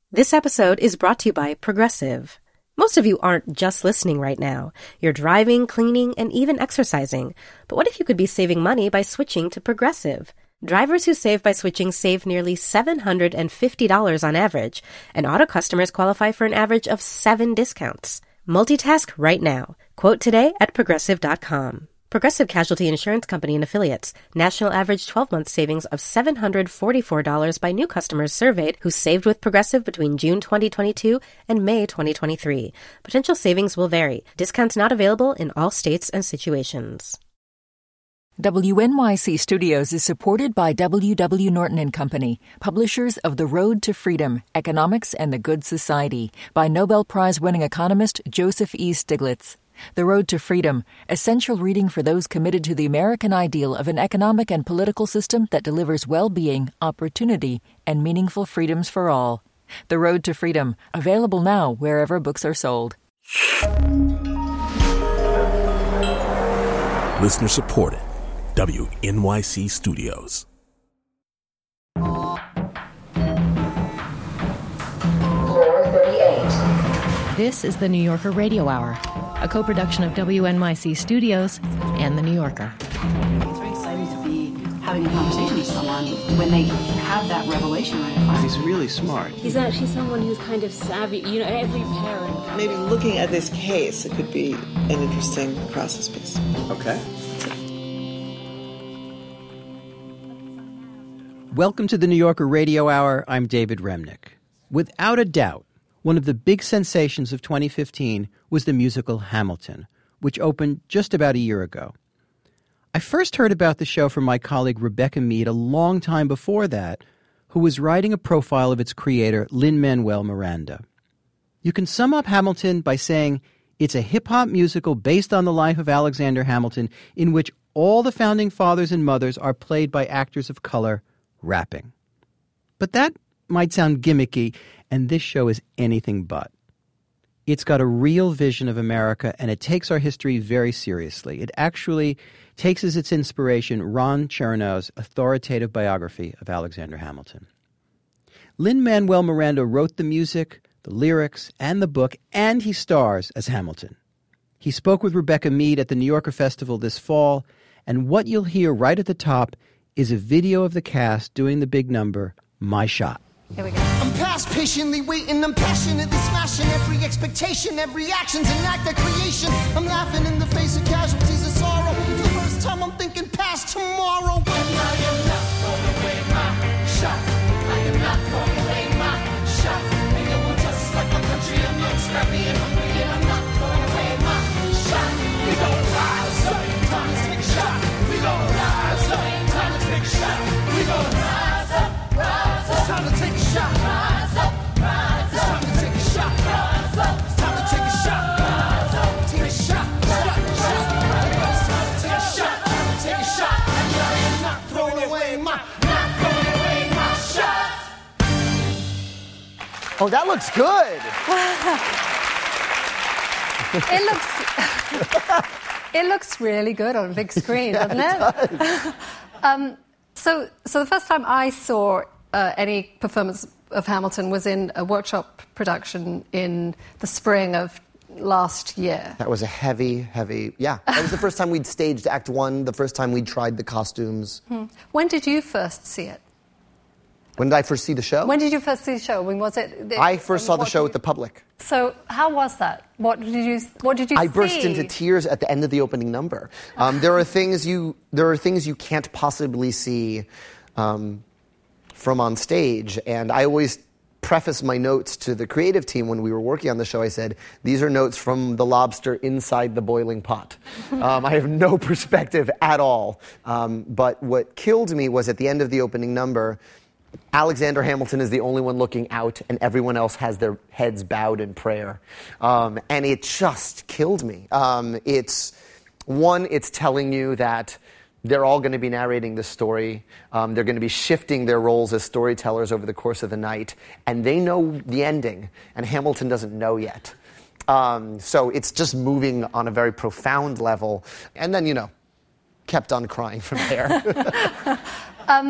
This episode is brought to you by Progressive. Most of you aren't just listening right now. You're driving, cleaning, and even exercising. But what if you could be saving money by switching to Progressive? Drivers who save by switching save nearly $750 on average, and auto customers qualify for an average of 7 discounts. Multitask right now. Quote today at Progressive.com. Progressive Casualty Insurance Company and Affiliates. National average 12-month savings of $744 by new customers surveyed who saved with Progressive between June 2022 and May 2023. Potential savings will vary. Discounts not available in all states and situations. WNYC Studios is supported by W.W. Norton & Company, publishers of The Road to Freedom, Economics and the Good Society, by Nobel Prize-winning economist Joseph E. Stiglitz. The Road to Freedom, essential reading for those committed to the American ideal of an economic and political system that delivers well-being, opportunity, and meaningful freedoms for all. The Road to Freedom, available now wherever books are sold. Listener supported. WNYC Studios. This is the New Yorker Radio Hour, a co-production of WNYC Studios and The New Yorker. It's very exciting to be having a conversation with someone when they have that revelation right in front of them. He's really smart. He's actually someone who's kind of savvy. You know, every parent. Maybe looking at this case, it could be an interesting process piece. Okay. Welcome to the New Yorker Radio Hour. I'm David Remnick. Without a doubt, one of the big sensations of 2015 was the musical Hamilton, which opened just about a year ago. I first heard about the show from my colleague Rebecca Mead a long time before that, who was writing a profile of its creator, Lin-Manuel Miranda. You can sum up Hamilton by saying it's a hip-hop musical based on the life of Alexander Hamilton, in which all the founding fathers and mothers are played by actors of color rapping. But that might sound gimmicky, and this show is anything but. It's got a real vision of America, and it takes our history very seriously. It actually takes as its inspiration Ron Chernow's authoritative biography of Alexander Hamilton. Lin-Manuel Miranda wrote the music, the lyrics, and the book, and he stars as Hamilton. He spoke with Rebecca Mead at the New Yorker Festival this fall, and what you'll hear right at the top is a video of the cast doing the big number, My Shot. Here we go. I'm past patiently waiting, I'm passionately smashing every expectation, every action's an act of creation. I'm laughing in the face of casualties of sorrow. For the first time I'm thinking past tomorrow. And I am not throwing away my shot. I am not throwing away my shot. And you will just like my country, I'm young, scrappy and hungry, and I'm not throwing away my shot. We gon' rise up, time to take a shot. We gon' rise up, time to take a shot. We gon' rise up, rise up. It's time to take a shot. Rise up, rise up. It's time to take a shot. Rise up. It's time to take a shot. Rise up. Take a shot. It's time to take a shot. Time to take a shot. And I am not throwing away my shots. Oh, that looks good. It looks really good on a big screen, doesn't it? So the first time I saw any performance of Hamilton was in a workshop production in the spring of last year. That was a heavy, yeah. That was the first time we'd staged Act One, the first time we'd tried the costumes. When did you first see it? When did I first see the show? When did you first see the show? When was it? I first saw the show with the public. So how was that? What did you see? I burst into tears at the end of the opening number. There are things you can't possibly see from on stage, and I always preface my notes to the creative team when we were working on the show. I said, these are notes from the lobster inside the boiling pot. I have no perspective at all. But what killed me was at the end of the opening number, Alexander Hamilton is the only one looking out, and everyone else has their heads bowed in prayer. And it just killed me. It's telling you that they're all going to be narrating this story. They're going to be shifting their roles as storytellers over the course of the night. And they know the ending, and Hamilton doesn't know yet. So it's just moving on a very profound level. And then, kept on crying from there.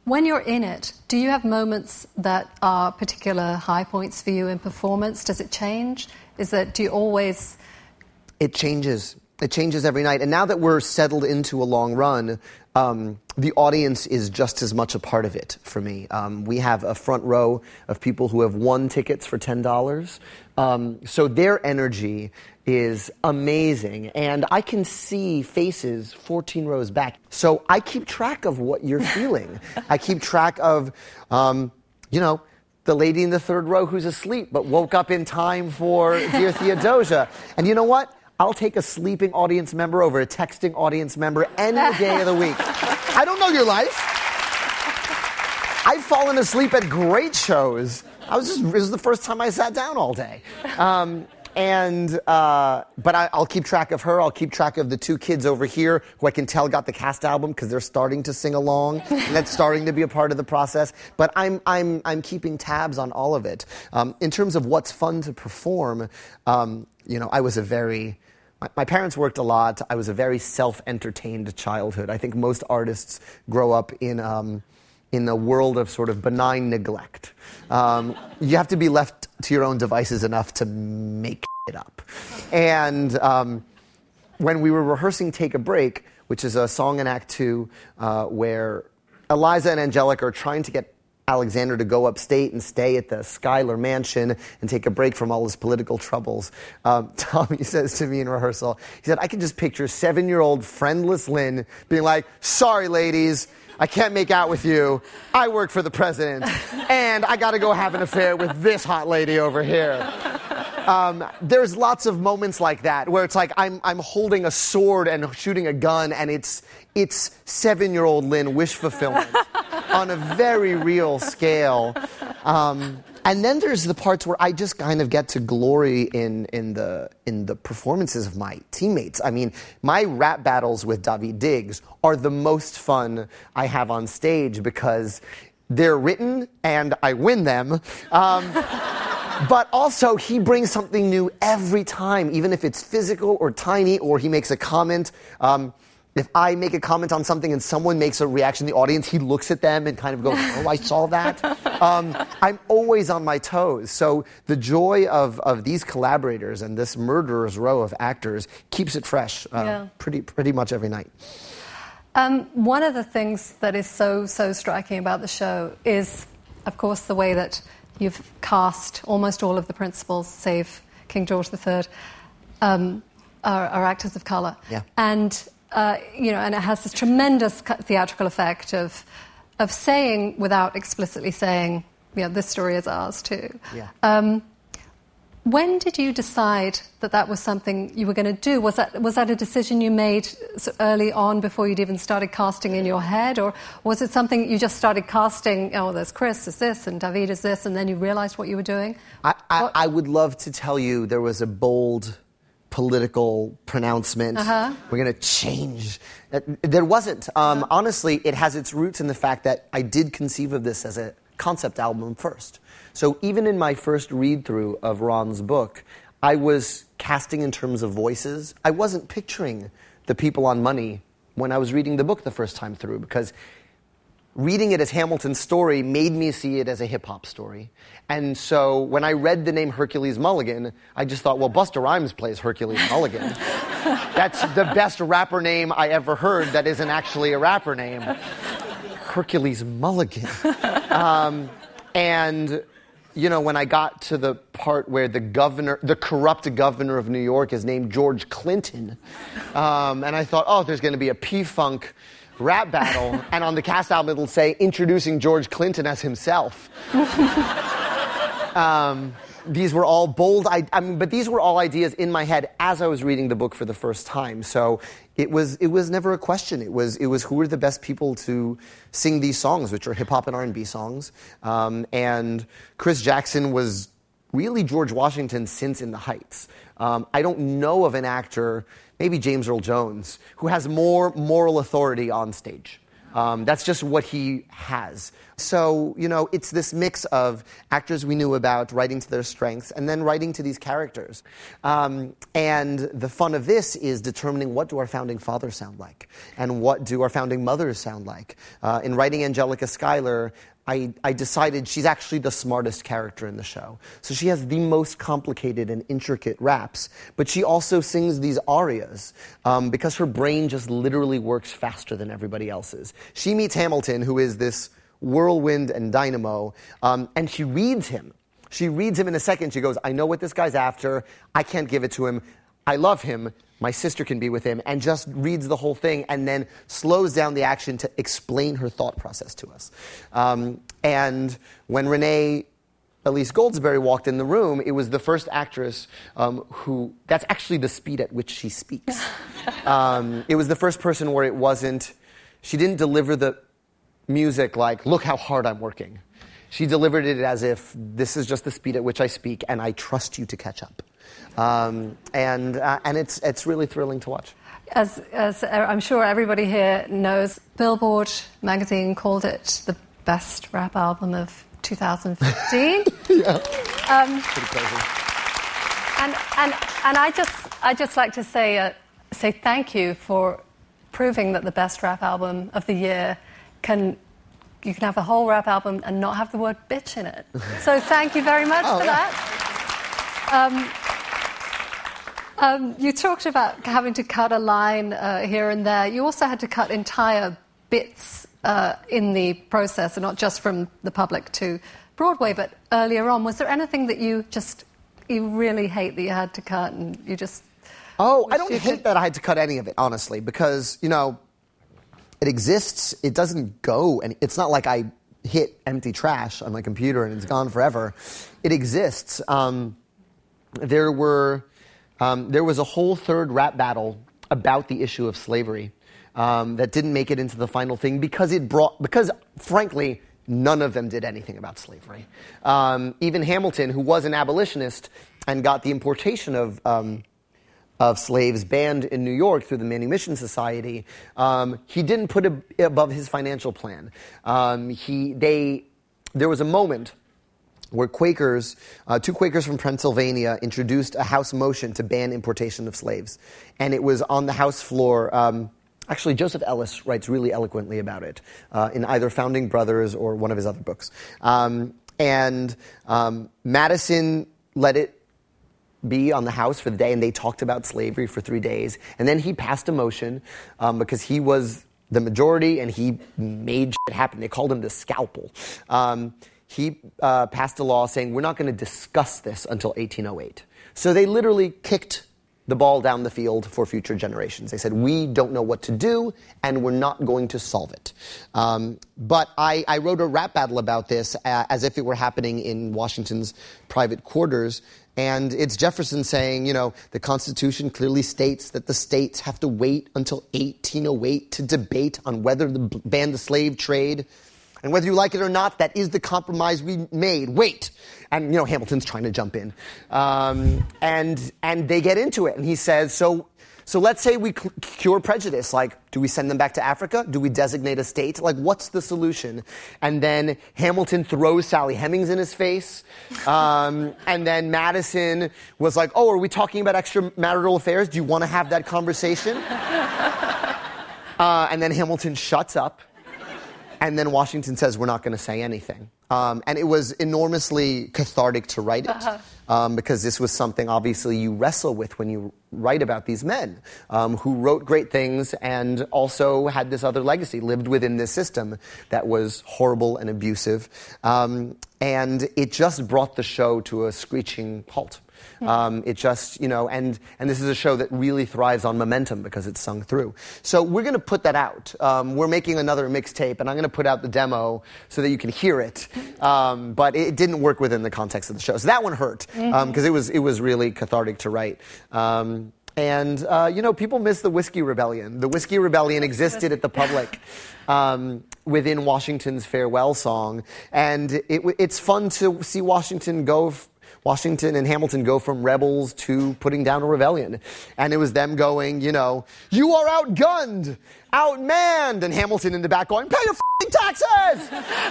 When you're in it, do you have moments that are particular high points for you in performance? Does it change? Do you always... It changes. It changes every night. And now that we're settled into a long run, the audience is just as much a part of it for me. We have a front row of people who have won tickets for $10. So their energy is amazing. And I can see faces 14 rows back. So I keep track of what you're feeling. I keep track of, the lady in the third row who's asleep but woke up in time for Dear Theodosia. And you know what? I'll take a sleeping audience member over a texting audience member any day of the week. I don't know your life. I've fallen asleep at great shows. It was the first time I sat down all day. But I'll keep track of her. I'll keep track of the two kids over here who I can tell got the cast album because they're starting to sing along. And that's starting to be a part of the process. But I'm keeping tabs on all of it. In terms of what's fun to perform, I was my parents worked a lot. I was a very self-entertained childhood. I think most artists grow up in a world of sort of benign neglect. You have to be left to your own devices enough to make it up. And when we were rehearsing Take a Break, which is a song in Act 2 where Eliza and Angelica are trying to get Alexander to go upstate and stay at the Schuyler Mansion and take a break from all his political troubles. Tommy says to me in rehearsal, he said, I can just picture 7-year-old friendless Lynn being like, sorry, ladies, I can't make out with you. I work for the president, and I got to go have an affair with this hot lady over here. There's lots of moments like that where it's like I'm holding a sword and shooting a gun, and it's 7-year-old Lynn wish fulfillment on a very real scale. And then there's the parts where I just kind of get to glory in the performances of my teammates. I mean, my rap battles with Daveed Diggs are the most fun I have on stage because they're written and I win them. But also, he brings something new every time, even if it's physical or tiny or he makes a comment. If I make a comment on something and someone makes a reaction in the audience, he looks at them and kind of goes, oh, I saw that. I'm always on my toes. So the joy of these collaborators and this murderer's row of actors keeps it fresh pretty much every night. One of the things that is so striking about the show is, of course, the way that you've cast almost all of the principals, save King George III, are actors of colour. Yeah. And it has this tremendous theatrical effect of saying, without explicitly saying, this story is ours too. Yeah. When did you decide that was something you were going to do? Was that a decision you made early on before you'd even started casting in your head? Or was it something you just started casting, there's Chris is this and Daveed is this, and then you realised what you were doing? I would love to tell you there was a bold political pronouncement. We're going to change. There wasn't. Honestly, it has its roots in the fact that I did conceive of this as a concept album first. So even in my first read-through of Ron's book, I was casting in terms of voices. I wasn't picturing the people on Money when I was reading the book the first time through, because reading it as Hamilton's story made me see it as a hip-hop story. And so when I read the name Hercules Mulligan, I just thought, well, Busta Rhymes plays Hercules Mulligan. That's the best rapper name I ever heard that isn't actually a rapper name. Hercules Mulligan. And, when I got to the part where the corrupt governor of New York is named George Clinton, and I thought, there's going to be a P-Funk rap battle, and on the cast album it'll say, introducing George Clinton as himself. These were all bold, but these were all ideas in my head as I was reading the book for the first time. So it was never a question. It was who are the best people to sing these songs, which are hip hop and R&B songs. And Chris Jackson was really George Washington since In the Heights. I don't know of an actor, maybe James Earl Jones, who has more moral authority on stage. That's just what he has. So, it's this mix of actors we knew about writing to their strengths and then writing to these characters. And the fun of this is determining what do our founding fathers sound like and what do our founding mothers sound like. In writing Angelica Schuyler, I decided she's actually the smartest character in the show. So she has the most complicated and intricate raps, but she also sings these arias because her brain just literally works faster than everybody else's. She meets Hamilton, who is this whirlwind and dynamo, and she reads him. She reads him in a second. She goes, I know what this guy's after. I can't give it to him. I love him. My sister can be with him, and just reads the whole thing and then slows down the action to explain her thought process to us. And when Renee Elise Goldsberry walked in the room, it was the first actress who, that's actually the speed at which she speaks. It was the first person where it wasn't, she didn't deliver the music like, look how hard I'm working. She delivered it as if this is just the speed at which I speak, and I trust you to catch up. And it's really thrilling to watch. As I'm sure everybody here knows, Billboard magazine called it the best rap album of 2015. Yeah. Pretty crazy. And I just like to say thank you for proving that the best rap album of the year you can have the whole rap album and not have the word bitch in it. So thank you very much for that. You talked about having to cut a line here and there. You also had to cut entire bits in the process, and not just from the public to Broadway, but earlier on. Was there anything that you really hate that you had to cut, and you just... Oh, I don't hate that I had to cut any of it, honestly, because, it exists. It doesn't go, and it's not like I hit empty trash on my computer and it's gone forever. It exists. There was a whole third rap battle about the issue of slavery that didn't make it into the final thing because frankly, none of them did anything about slavery. Even Hamilton, who was an abolitionist and got the importation of slaves banned in New York through the Manumission Society, he didn't put it above his financial plan. There was a moment where Quakers, two Quakers from Pennsylvania, introduced a House motion to ban importation of slaves. And it was on the House floor. Actually, Joseph Ellis writes really eloquently about it in either Founding Brothers or one of his other books. Madison let it be on the House for the day, and they talked about slavery for 3 days. And then he passed a motion because he was the majority and he made shit happen. They called him the scalpel. He passed a law saying, we're not going to discuss this until 1808. So they literally kicked the ball down the field for future generations. They said, we don't know what to do, and we're not going to solve it. But I wrote a rap battle about this as if it were happening in Washington's private quarters. And it's Jefferson saying, the Constitution clearly states that the states have to wait until 1808 to debate on whether to ban the slave trade. And whether you like it or not, that is the compromise we made. Wait. And, Hamilton's trying to jump in. And they get into it. And he says, so let's say we cure prejudice. Like, do we send them back to Africa? Do we designate a state? Like, what's the solution? And then Hamilton throws Sally Hemings in his face. And then Madison was like, oh, are we talking about extramarital affairs? Do you want to have that conversation? And then Hamilton shuts up. And then Washington says, we're not going to say anything. And it was enormously cathartic to write it because this was something, obviously, you wrestle with when you write about these men who wrote great things and also had this other legacy, lived within this system that was horrible and abusive. And it just brought the show to a screeching halt. It just, and this is a show that really thrives on momentum because it's sung through. So we're going to put that out. We're making another mixtape, and I'm going to put out the demo so that you can hear it. But it didn't work within the context of the show. So that one hurt because it was really cathartic to write. People miss the Whiskey Rebellion. The Whiskey Rebellion existed at the public within Washington's farewell song. And it's fun to see Washington go Washington and Hamilton go from rebels to putting down a rebellion. And it was them going, you know, you are outgunned, outmanned, and Hamilton in the back going, pay your f***ing taxes!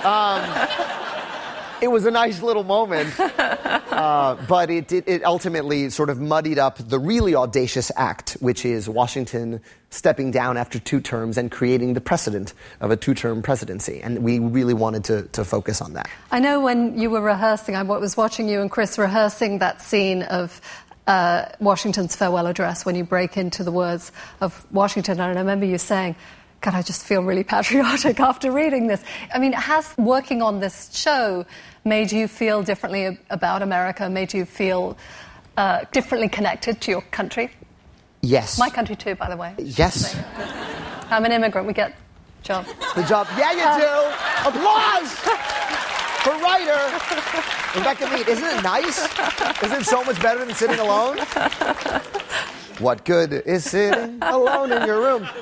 It was a nice little moment, but it ultimately sort of muddied up the really audacious act, which is Washington stepping down after 2 terms and creating the precedent of a 2-term presidency. And we really wanted to focus on that. I know when you were rehearsing, I was watching you and Chris rehearsing that scene of Washington's farewell address when you break into the words of Washington, and I remember you saying, God, I just feel really patriotic after reading this. I mean, has working on this show made you feel differently about America, made you feel differently connected to your country? Yes. My country too, by the way. Yes. I'm an immigrant. We get job. The job. Yeah, you do. Applause for writer Rebecca Mead. Isn't it nice? Isn't it so much better than sitting alone? What good is sitting alone in your room?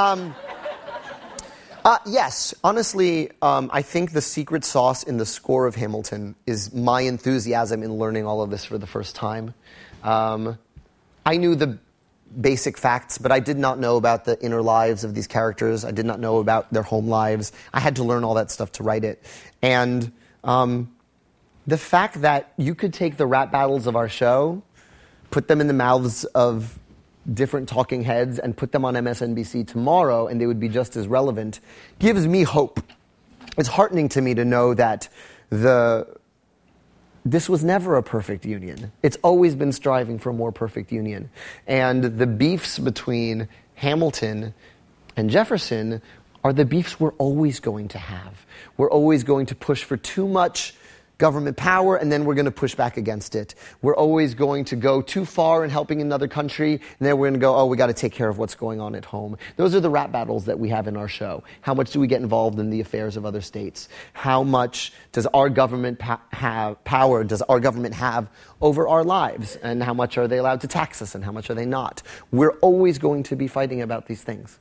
Yes, honestly, I think the secret sauce in the score of Hamilton is my enthusiasm in learning all of this for the first time. I knew the basic facts, but I did not know about the inner lives of these characters. I did not know about their home lives. I had to learn all that stuff to write it. And the fact that you could take the rap battles of our show, put them in the mouths of different talking heads and put them on MSNBC tomorrow and they would be just as relevant, gives me hope. It's heartening to me to know that this was never a perfect union. It's always been striving for a more perfect union. And the beefs between Hamilton and Jefferson are the beefs we're always going to have. We're always going to push for too much government power, and then we're going to push back against it. We're always going to go too far in helping another country, and then we're going to go, oh, we got to take care of what's going on at home. Those are the rap battles that we have in our show. How much do we get involved in the affairs of other states? How much does our government power does our government have over our lives? And how much are they allowed to tax us, and how much are they not? We're always going to be fighting about these things.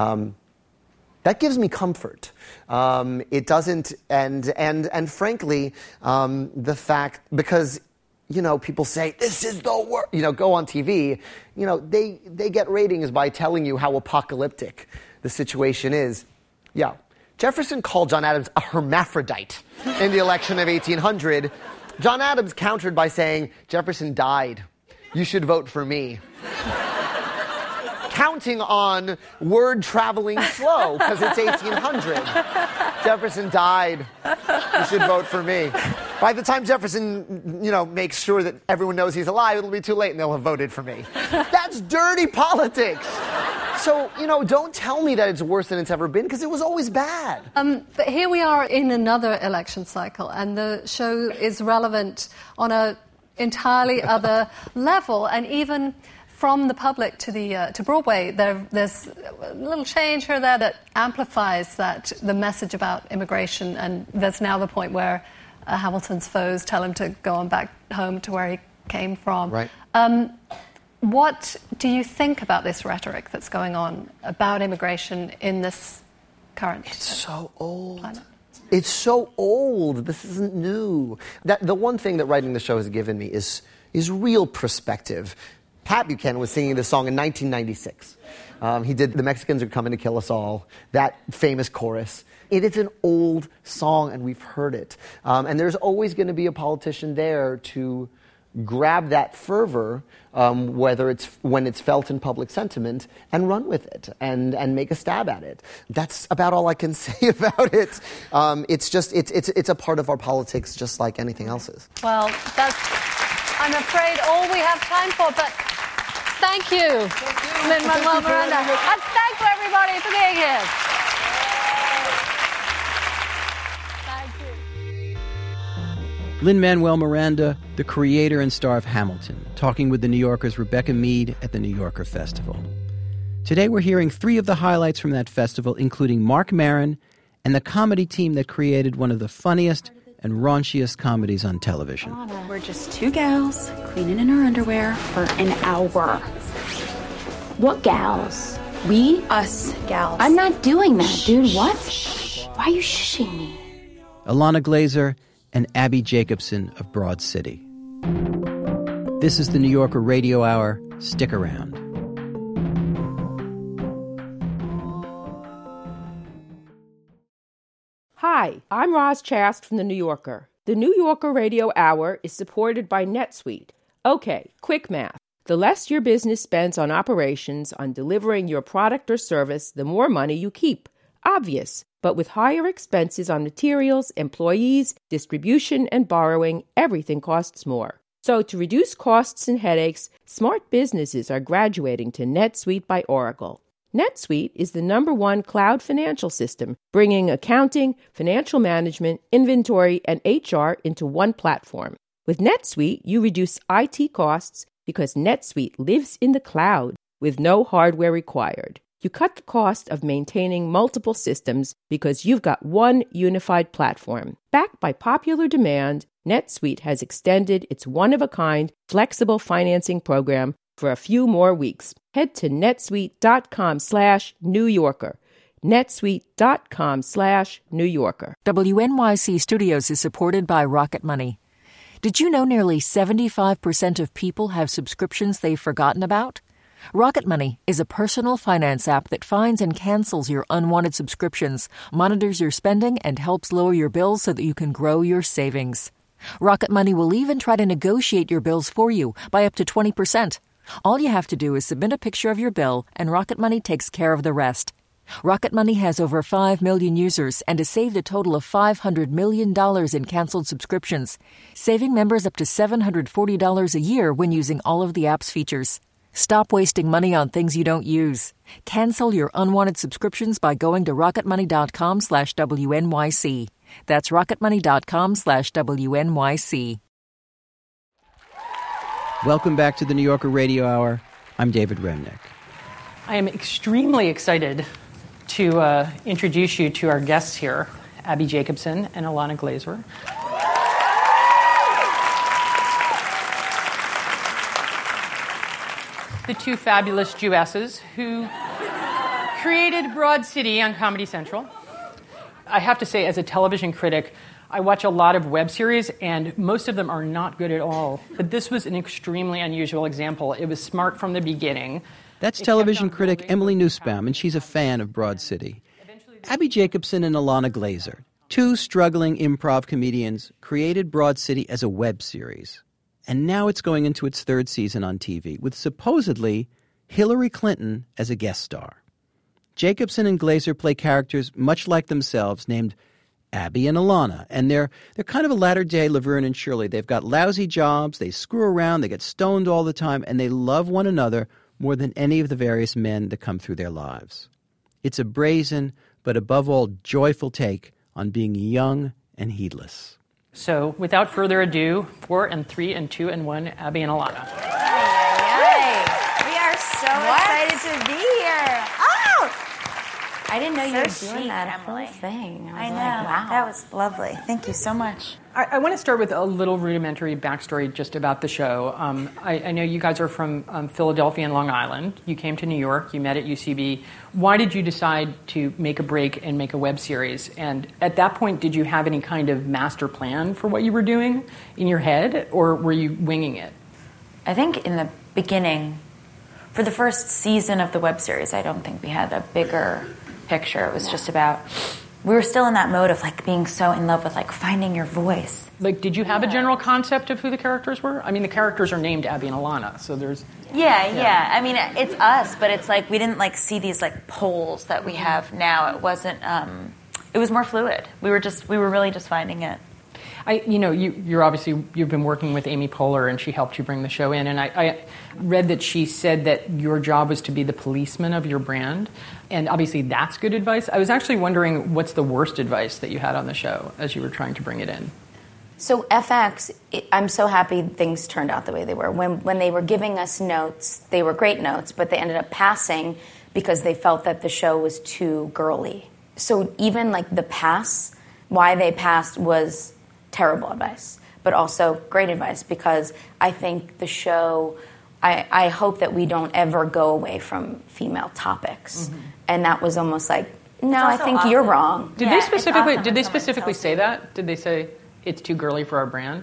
That gives me comfort. It doesn't, and frankly, the fact, because, you know, people say, this is the worst, you know, go on TV, you know, they get ratings by telling you how apocalyptic the situation is. Yeah. Jefferson called John Adams a hermaphrodite in the election of 1800. John Adams countered by saying, Jefferson died. You should vote for me. Counting on word traveling slow, because it's 1800. Jefferson died. You should vote for me. By the time Jefferson, you know, makes sure that everyone knows he's alive, it'll be too late and they'll have voted for me. That's dirty politics. So, you know, don't tell me that it's worse than it's ever been, because it was always bad. But here we are in another election cycle, and the show is relevant on an entirely other level, and even from the public to Broadway, there's a little change here there that amplifies the message about immigration, and there's now the point where Hamilton's foes tell him to go on back home to where he came from. Right. What do you think about this rhetoric that's going on about immigration in this current? It's so old. Planet? It's so old. This isn't new. The one thing that writing the show has given me is real perspective. Pat Buchanan was singing this song in 1996. He did The Mexicans Are Coming to Kill Us All, that famous chorus. It is an old song, and we've heard it. And there's always going to be a politician there to grab that fervor, whether it's when it's felt in public sentiment, and run with it and make a stab at it. That's about all I can say about it. It's a part of our politics, just like anything else is. Well, that's, I'm afraid, all we have time for, but thank you, Lin-Manuel Miranda. And thank you, everybody, for being here. Thank you. Lin-Manuel Miranda, the creator and star of Hamilton, talking with the New Yorker's Rebecca Mead at the New Yorker Festival. Today we're hearing 3 of the highlights from that festival, including Marc Maron and the comedy team that created one of the funniest and raunchiest comedies on television. We're just 2 gals cleaning in our underwear for an hour. What gals? We? Us gals. I'm not doing that, dude. What? Why are you shushing me? Ilana Glazer and Abby Jacobson of Broad City. This is the New Yorker Radio Hour. Stick around. Hi, I'm Roz Chast from The New Yorker. The New Yorker Radio Hour is supported by NetSuite. Okay, quick math. The less your business spends on operations, on delivering your product or service, the more money you keep. Obvious. But with higher expenses on materials, employees, distribution, and borrowing, everything costs more. So to reduce costs and headaches, smart businesses are graduating to NetSuite by Oracle. NetSuite is the #1 cloud financial system, bringing accounting, financial management, inventory, and HR into one platform. With NetSuite, you reduce IT costs because NetSuite lives in the cloud with no hardware required. You cut the cost of maintaining multiple systems because you've got one unified platform. Backed by popular demand, NetSuite has extended its one-of-a-kind flexible financing program for a few more weeks. Head to netsuite.com/New Yorker. netsuite.com/New Yorker. WNYC Studios is supported by Rocket Money. Did you know nearly 75% of people have subscriptions they've forgotten about? Rocket Money is a personal finance app that finds and cancels your unwanted subscriptions, monitors your spending, and helps lower your bills so that you can grow your savings. Rocket Money will even try to negotiate your bills for you by up to 20%. All you have to do is submit a picture of your bill, and Rocket Money takes care of the rest. Rocket Money has over 5 million users and has saved a total of $500 million in canceled subscriptions, saving members up to $740 a year when using all of the app's features. Stop wasting money on things you don't use. Cancel your unwanted subscriptions by going to rocketmoney.com/WNYC. That's rocketmoney.com/WNYC. Welcome back to the New Yorker Radio Hour. I'm David Remnick. I am extremely excited to introduce you to our guests here, Abbi Jacobson and Ilana Glazer. The two fabulous Jewesses who created Broad City on Comedy Central. I have to say, as a television critic, I watch a lot of web series, and most of them are not good at all. But this was an extremely unusual example. It was smart from the beginning. That's television critic Emily Nussbaum, and she's a fan of Broad City. Abbi Jacobson and Ilana Glazer, two struggling improv comedians, created Broad City as a web series. And now it's going into its 3rd season on TV, with supposedly Hillary Clinton as a guest star. Jacobson and Glazer play characters much like themselves, named Abbi and Ilana, and they're kind of a latter-day Laverne and Shirley. They've got lousy jobs, they screw around, they get stoned all the time, and they love one another more than any of the various men that come through their lives. It's a brazen, but above all joyful take on being young and heedless. So, without further ado, 4 and 3 and 2 and 1, Abbi and Ilana. Yay! We are so excited to be here. Oh! I didn't know you were doing that whole thing. I know. Wow. That was lovely. Thank you so much. I want to start with a little rudimentary backstory just about the show. I know you guys are from Philadelphia and Long Island. You came to New York. You met at UCB. Why did you decide to make a break and make a web series? And at that point, did you have any kind of master plan for what you were doing in your head, or were you winging it? I think in the beginning, for the first season of the web series, I don't think we had a bigger picture. It was just about, we were still in that mode of like being so in love with like finding your voice. Like, did you have a general concept of who the characters were? I mean, the characters are named Abbi and Ilana, so there's... Yeah. I mean, it's us, but it's like we didn't like see these like poles that we have now. It wasn't, it was more fluid. We were really just finding it. You're obviously, you've been working with Amy Poehler, and she helped you bring the show in. And I read that she said that your job was to be the policeman of your brand. And obviously that's good advice. I was actually wondering, what's the worst advice that you had on the show as you were trying to bring it in? So FX, I'm so happy things turned out the way they were. When they were giving us notes, they were great notes, but they ended up passing because they felt that the show was too girly. So even like the pass, why they passed was terrible advice, but also great advice, because I think the show, I hope that we don't ever go away from female topics. Mm-hmm. And that was almost like, no, I think you're wrong. Did they specifically say that? Did they say it's too girly for our brand?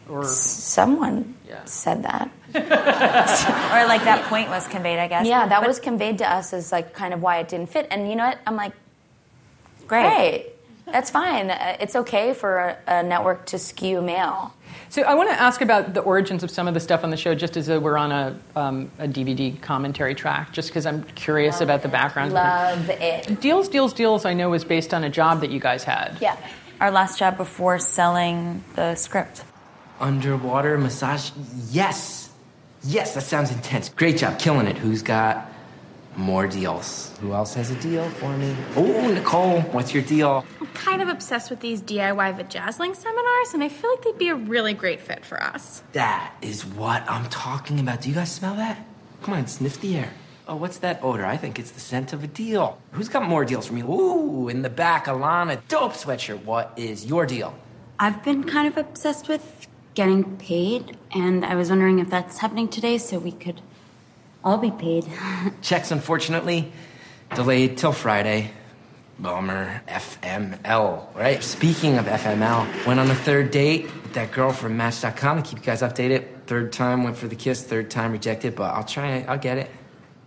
Or someone said that. Or like that point was conveyed, I guess. Yeah, that was conveyed to us as like kind of why it didn't fit. And you know what? I'm like, great. That's fine. It's okay for a network to skew male. So I want to ask about the origins of some of the stuff on the show, just as though we're on a DVD commentary track, just because I'm curious about the background. Love it. Deals, I know, was based on a job that you guys had. Yeah. Our last job before selling the script. Underwater massage? Yes, that sounds intense. Great job, killing it. Who's got more deals? Who else has a deal for me? Oh, Nicole, what's your deal? I'm kind of obsessed with these DIY vajazzling seminars, and I feel like they'd be a really great fit for us. That is what I'm talking about. Do you guys smell that? Come on, sniff the air. Oh, what's that odor? I think it's the scent of a deal. Who's got more deals for me? Ooh, in the back, Alana, dope sweatshirt. What is your deal? I've been kind of obsessed with getting paid, and I was wondering if that's happening today so we could all be paid. Checks, unfortunately, delayed till Friday. Bummer. FML, right? Speaking of FML, went on a third date with that girl from Match.com to keep you guys updated. Third time, went for the kiss. Third time, rejected, but I'll try it. I'll get it.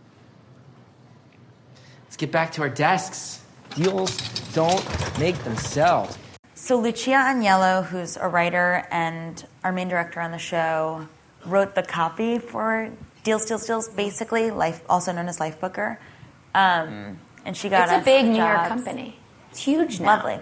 Let's get back to our desks. Deals don't make themselves. So Lucia Agnello, who's a writer and our main director on the show, wrote the copy for Deals, basically, also known as Life Booker. And she got us It's a big New jobs. York company. It's huge now. Lovely.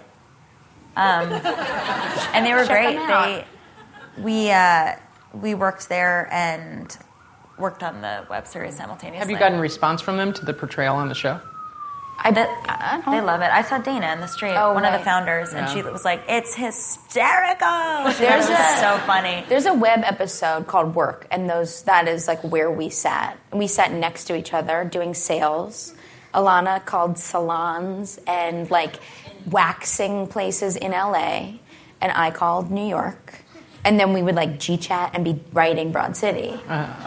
And they were Check great. them out. We worked there and worked on the web series simultaneously. Have you gotten response from them to the portrayal on the show? They love it. I saw Dana in the street, one of the founders, and she was like, "It's hysterical." There's so funny. There's a web episode called Work, and that is like where we sat. We sat next to each other doing sales. Alana called salons and like waxing places in LA, and I called New York. And then we would like G-chat and be writing Broad City.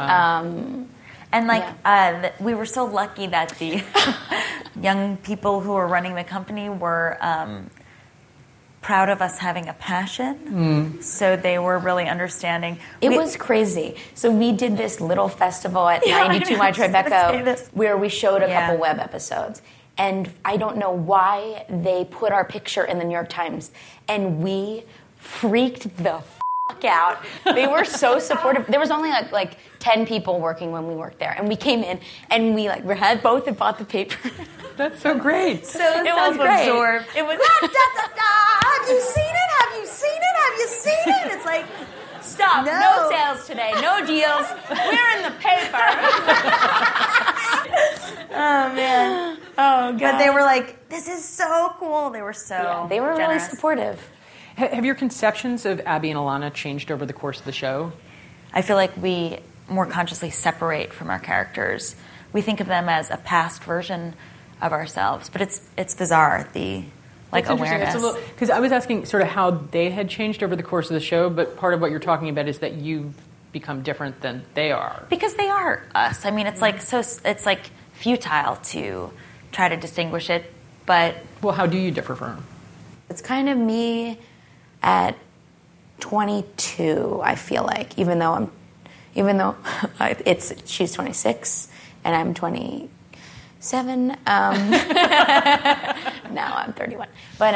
We were so lucky that the young people who were running the company were proud of us having a passion. So they were really understanding. It was crazy. So we did this little festival at 92 My Tribeca where we showed a couple web episodes. And I don't know why they put our picture in the New York Times. And we freaked the fuck out. They were so supportive. There was only like 10 people working when we worked there. And we came in and we had both and bought the paper. That's so great. So it was great. Absorbed. It was have you seen it? Have you seen it? Have you seen it? It's like, stop. No sales today. No deals. We're in the paper. Oh, man. Oh, God. But they were like, this is so cool. They were so they were generous. really supportive. Have your conceptions of Abby and Alana changed over the course of the show? I feel like we more consciously separate from our characters. We think of them as a past version of ourselves, but it's bizarre, the awareness. Because I was asking sort of how they had changed over the course of the show, but part of what you're talking about is that you've become different than they are. Because they are us. I mean, it's like futile to try to distinguish it, but... Well, how do you differ from them? It's kind of me at 22, I feel like, even though she's 26 and I'm 27. Now I'm 31. But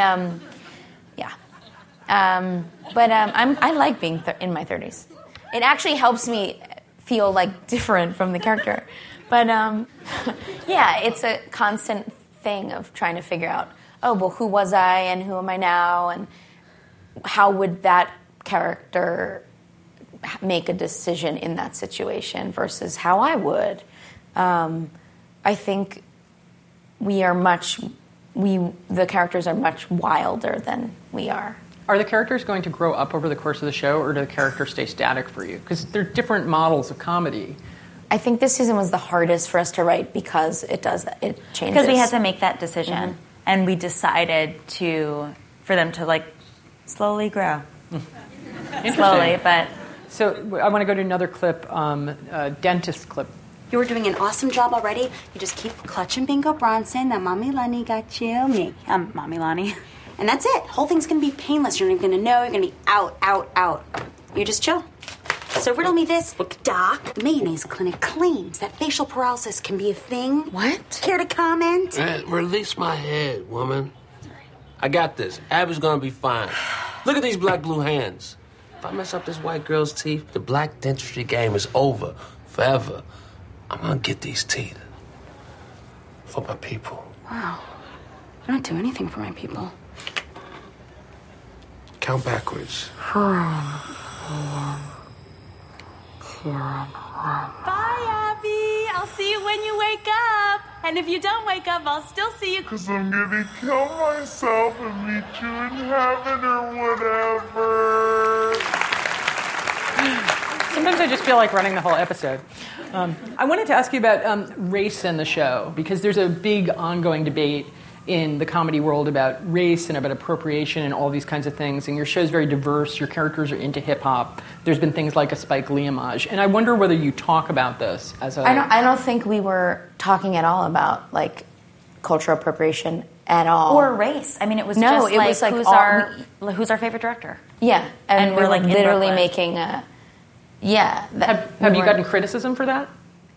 I like being in my 30s. It actually helps me feel like different from the character. But it's a constant thing of trying to figure out, who was I and who am I now, and how would that character make a decision in that situation versus how I would. I think the characters are much wilder than we are. Are the characters going to grow up over the course of the show, or do the characters stay static for you? Because they're different models of comedy. I think this season was the hardest for us to write because it does that. It changes. Because we had to make that decision, and we decided for them to slowly grow. Slowly, but... So I want to go to another clip, dentist clip. You were doing an awesome job already. You just keep clutching Bingo Bronson. That Mommy Lonnie got you. Me. I'm Mommy Lonnie. And that's it. Whole thing's going to be painless. You're not even going to know. You're going to be out. You just chill. So riddle me this. Doc, Mayonnaise Clinic claims that facial paralysis can be a thing. What? Care to comment? Man, release my head, woman. I got this. Abby's gonna be fine. Look at these black blue hands. If I mess up this white girl's teeth, the black dentistry game is over. Forever. I'm gonna get these teeth. For my people. Wow. I don't do anything for my people. Count backwards. Bye, Abby. I'll see you when you wake up. And if you don't wake up, I'll still see you. Because I'm gonna kill myself and meet you in heaven or whatever. Sometimes I just feel like running the whole episode. I wanted to ask you about race in the show, because there's a big ongoing debate in the comedy world about race and about appropriation and all these kinds of things. And your show's very diverse. Your characters are into hip-hop. There's been things like a Spike Lee homage. And I wonder whether you talk about this as a... I don't think we were talking at all about, like, cultural appropriation at all. Or race. I mean, it was who's our favorite director? Yeah. And we're like literally making a... Yeah. Have you gotten criticism for that?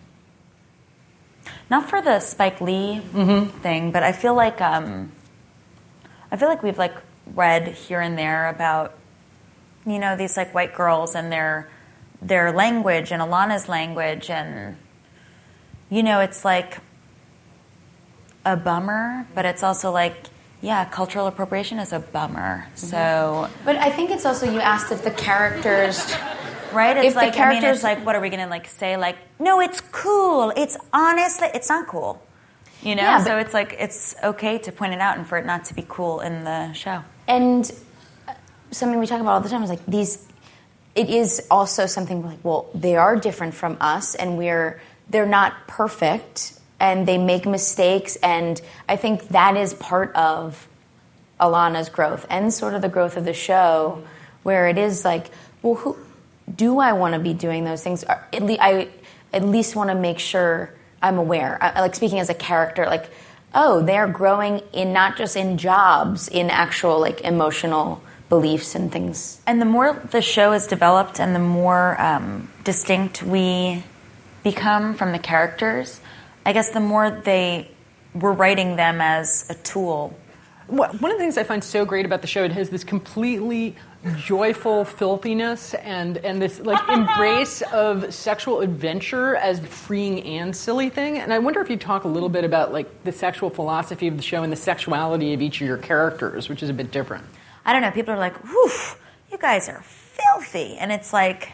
Not for the Spike Lee thing, but I feel like we've like read here and there about, you know, these like white girls and their language and Alana's language, and you know, it's like a bummer, but it's also like, yeah, cultural appropriation is a bummer. So, but I think it's also, you asked if the characters. Right? It's if like, the characters, I mean, it's like, what are we going to like say? Like, no, it's cool. It's honestly, it's not cool. You know? Yeah, so it's like, it's okay to point it out and for it not to be cool in the show. And something we talk about all the time is like it is also something like, well, they are different from us and they're not perfect and they make mistakes. And I think that is part of Alana's growth and sort of the growth of the show, where it is like, well, who do I want to be doing those things? I at least want to make sure I'm aware. Like speaking as a character, like, oh, they're growing in not just in jobs, in actual like emotional beliefs and things. And the more the show is developed and the more distinct we become from the characters, I guess the more we're writing them as a tool. One of the things I find so great about the show, it has this completely joyful filthiness and this like embrace of sexual adventure as the freeing and silly thing. And I wonder if you talk a little bit about like the sexual philosophy of the show and the sexuality of each of your characters, which is a bit different. I don't know. People are like, "Whew, you guys are filthy," and it's like,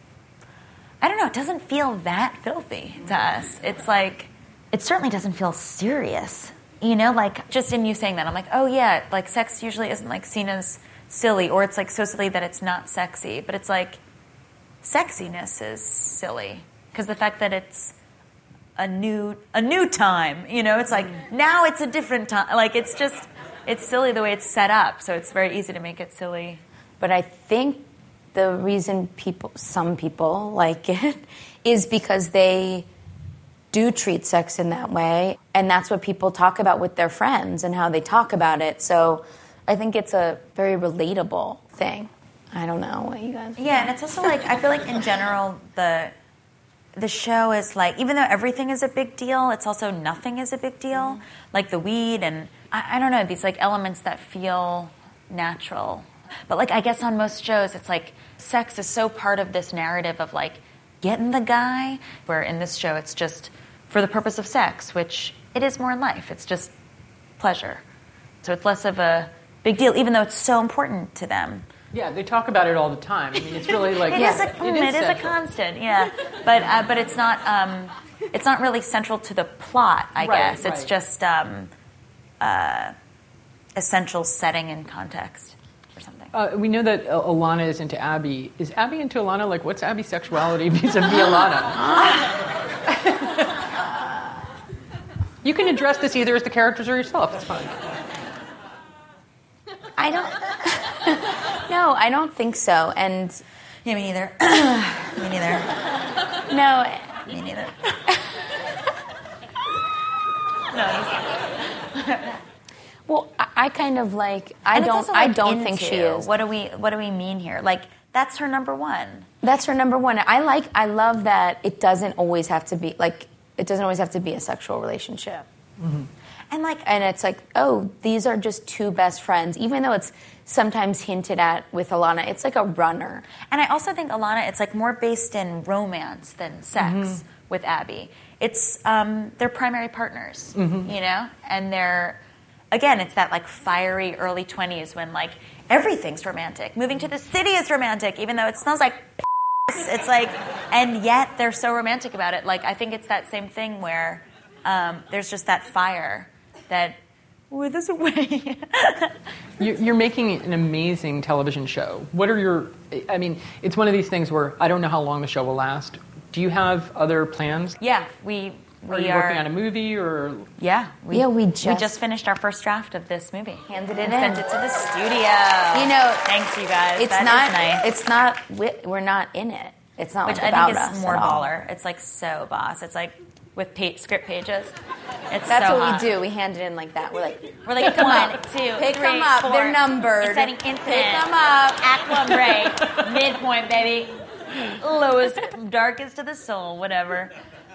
I don't know. It doesn't feel that filthy to us. It's like, it certainly doesn't feel serious. You know, like just in you saying that, I'm like, oh yeah, like sex usually isn't like seen as silly, or it's like so silly that it's not sexy. But it's like sexiness is silly because the fact that it's a new time. You know, it's like now it's a different time. Like it's silly the way it's set up. So it's very easy to make it silly. But I think the reason some people like it is because they do treat sex in that way, and that's what people talk about with their friends and how they talk about it. So I think it's a very relatable thing. I don't know what you guys... Yeah, and it's also like, I feel like in general, the show is like, even though everything is a big deal, it's also nothing is a big deal. Mm-hmm. Like the weed and, I don't know, these like elements that feel natural. But like, I guess on most shows, it's like, sex is so part of this narrative of like, getting the guy, where in this show it's just for the purpose of sex, which it is more in life. It's just pleasure. So it's less of a big deal, even though it's so important to them. Yeah, they talk about it all the time. I mean, it's really like it is a constant. Yeah, but it's not really central to the plot. I guess it's just essential setting and context. We know that Alana is into Abby. Is Abby into Alana? Like, what's Abby's sexuality vis-a-vis Alana? You can address this either as the characters or yourself. It's fine. No, I don't think so. And yeah, me neither. Me neither. No, me neither. No. Well, I kind of like I don't think she is. What do we mean here? Like that's her number one. That's her number one. I love that it doesn't always have to be a sexual relationship. Mm-hmm. And it's like, oh, these are just two best friends, even though it's sometimes hinted at with Alana. It's like a runner. And I also think Alana, it's like more based in romance than sex with Abby. It's they're primary partners, you know, and they're, again, it's that like fiery early 20s when like everything's romantic. Moving to the city is romantic, even though it smells like piss. It's like, and yet they're so romantic about it. Like I think it's that same thing where there's just that fire that with us away. You're making an amazing television show. What are your, I mean, it's one of these things where I don't know how long the show will last. Do you have other plans? Yeah, are you working on a movie or? Yeah, we just finished our first draft of this movie. Handed it in. Sent it to the studio. You know, thanks you guys. It's we're not in it. It's not Which like I about think us is more at all. baller. It's like so boss. It's like with script pages. That's so what hot. we do. We hand it in like that. We're like pick them up. 2, 3, pick them up. 4. They're numbered. Exciting incident. Pick them up. Act 1 break. Midpoint, baby. Lowest, darkest of the soul, whatever.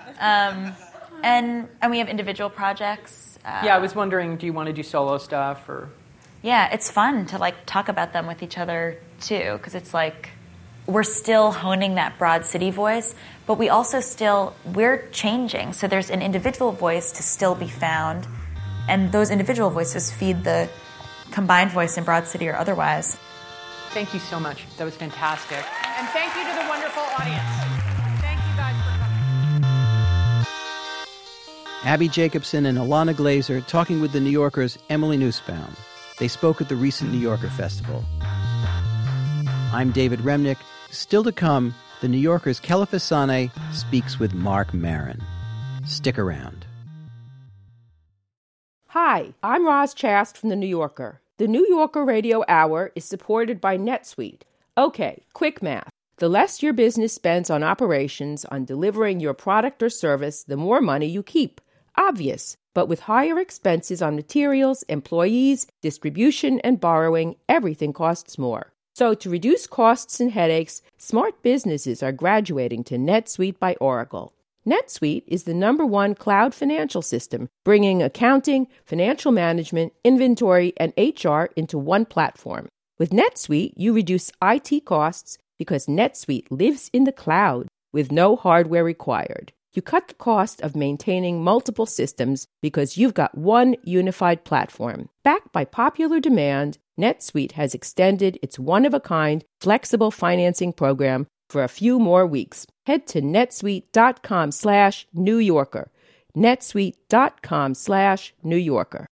And we have individual projects. Yeah, I was wondering, do you want to do solo stuff or? Yeah, it's fun to like talk about them with each other too, because it's like we're still honing that Broad City voice, but we also we're changing. So there's an individual voice to still be found, and those individual voices feed the combined voice in Broad City or otherwise. Thank you so much. That was fantastic. And thank you to the wonderful audience. Thank you guys for coming. Abby Jacobson and Alana Glazer talking with The New Yorker's Emily Nussbaum. They spoke at the recent New Yorker Festival. I'm David Remnick. Still to come, The New Yorker's Kelefa Sanneh speaks with Marc Maron. Stick around. Hi, I'm Roz Chast from The New Yorker. The New Yorker Radio Hour is supported by NetSuite. Okay, quick math. The less your business spends on operations, on delivering your product or service, the more money you keep. Obvious. But with higher expenses on materials, employees, distribution, and borrowing, everything costs more. So to reduce costs and headaches, smart businesses are graduating to NetSuite by Oracle. NetSuite is the #1 cloud financial system, bringing accounting, financial management, inventory, and HR into one platform. With NetSuite, you reduce IT costs because NetSuite lives in the cloud with no hardware required. You cut the cost of maintaining multiple systems because you've got one unified platform. Backed by popular demand, NetSuite has extended its one-of-a-kind flexible financing program for a few more weeks. Head to netsuite.com/New Yorker. netsuite.com/New Yorker.